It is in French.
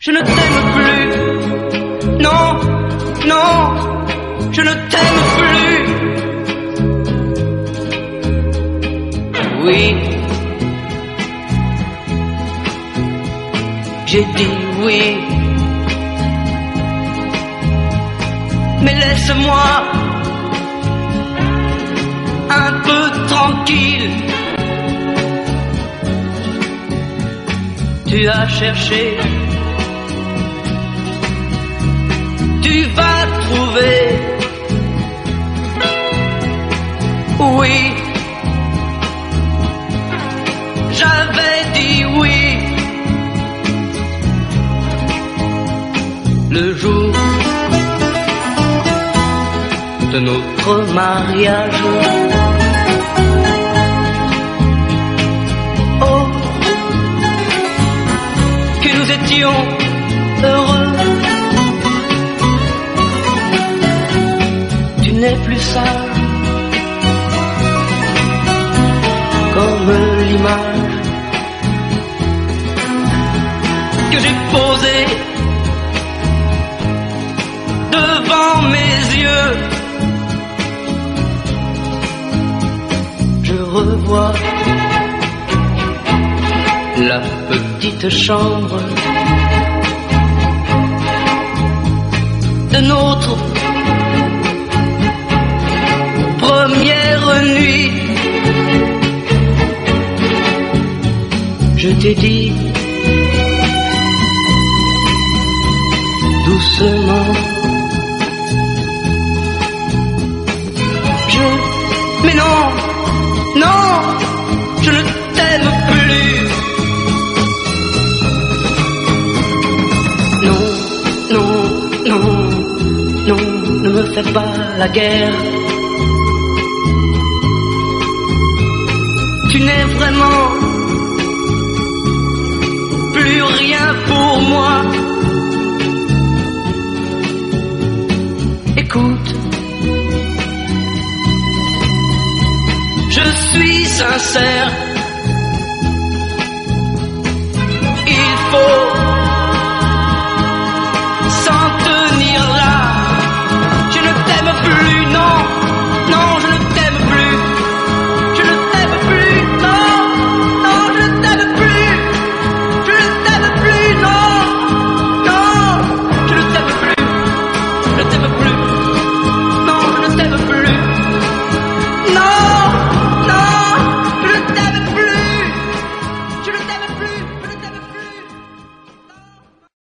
Je ne t'aime plus. Non, non, je ne t'aime plus. Oui, j'ai dit oui. Mais laisse-moi un peu tranquille. Tu as cherché, tu vas trouver. Oui, j'avais dit oui. Le jour de notre mariage, oh, que nous étions heureux. Tu n'es plus sage comme l'image que j'ai posée devant mes yeux. Je revois la petite chambre de notre première nuit. Je t'ai dit doucement, mais non, non, je ne t'aime plus. Non, non, non, non, ne me fais pas la guerre. Tu n'es vraiment plus rien pour moi. Écoute, je suis sincère.